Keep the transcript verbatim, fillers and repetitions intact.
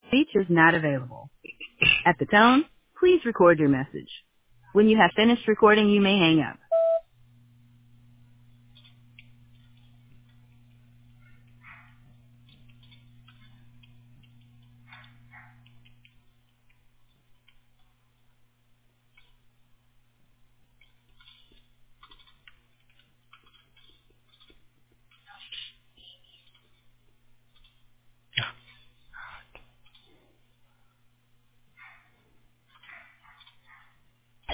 Features not available. At the tone, please record your message. When you have finished recording, you may hang up.